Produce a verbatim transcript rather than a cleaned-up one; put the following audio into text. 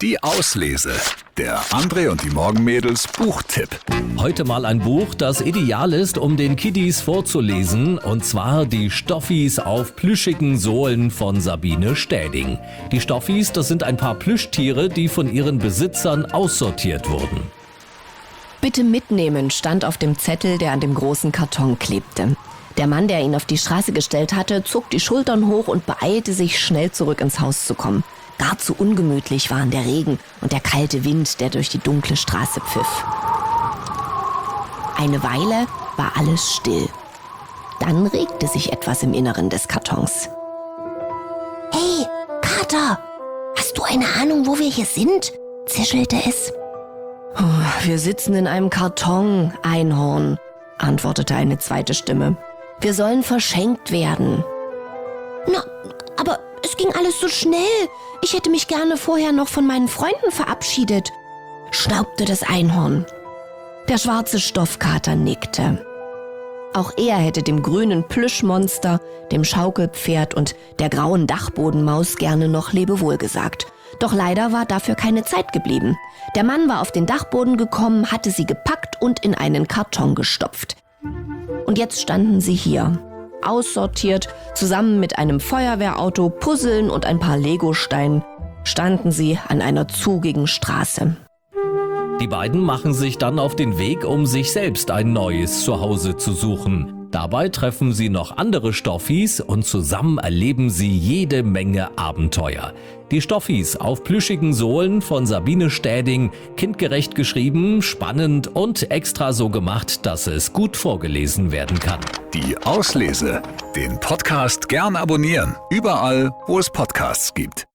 Die Auslese. Der André und die Morgenmädels Buchtipp. Heute mal ein Buch, das ideal ist, um den Kiddies vorzulesen, und zwar die Stoffis auf plüschigen Sohlen von Sabine Städing. Die Stoffis, das sind ein paar Plüschtiere, die von ihren Besitzern aussortiert wurden. Bitte mitnehmen, stand auf dem Zettel, der an dem großen Karton klebte. Der Mann, der ihn auf die Straße gestellt hatte, zog die Schultern hoch und beeilte sich, schnell zurück ins Haus zu kommen. Gar zu ungemütlich waren der Regen und der kalte Wind, der durch die dunkle Straße pfiff. Eine Weile war alles still. Dann regte sich etwas im Inneren des Kartons. »Hey, Kater, hast du eine Ahnung, wo wir hier sind?« zischelte es. Oh, »Wir sitzen in einem Karton, Einhorn«, antwortete eine zweite Stimme. »Wir sollen verschenkt werden.« »Na, aber es ging alles so schnell. Ich hätte mich gerne vorher noch von meinen Freunden verabschiedet«, schnaubte das Einhorn. Der schwarze Stoffkater nickte. Auch er hätte dem grünen Plüschmonster, dem Schaukelpferd und der grauen Dachbodenmaus gerne noch Lebewohl gesagt. Doch leider war dafür keine Zeit geblieben. Der Mann war auf den Dachboden gekommen, hatte sie gepackt und in einen Karton gestopft. Und jetzt standen sie hier, aussortiert, zusammen mit einem Feuerwehrauto, Puzzeln und ein paar Legosteinen, standen sie an einer zugigen Straße. Die beiden machen sich dann auf den Weg, um sich selbst ein neues Zuhause zu suchen. Dabei treffen sie noch andere Stoffis und zusammen erleben sie jede Menge Abenteuer. Die Stoffis auf plüschigen Sohlen von Sabine Städing, kindgerecht geschrieben, spannend und extra so gemacht, dass es gut vorgelesen werden kann. Die Auslese. Den Podcast gern abonnieren. Überall, wo es Podcasts gibt.